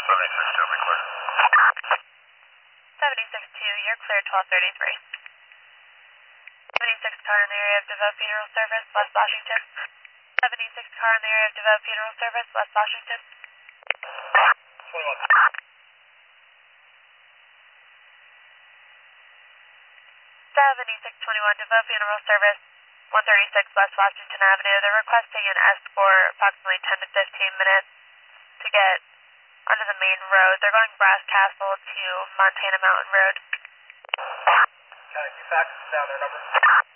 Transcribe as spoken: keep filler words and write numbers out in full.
seventy-six two, be clear. seventy-six two, you're clear twelve thirty-three. seventy-six car in the area of DeVoe Funeral Service, West Washington. seventy-six car in the area of DeVoe Funeral Service, West Washington. twenty-one. seventy-six twenty-one, DeVoe Funeral Service, one thirty-six West Washington Avenue. They're requesting an escort approximately ten to fifteen minutes to get onto the main road. They're going Brass Castle to Montana Mountain Road. Can you fax down their number?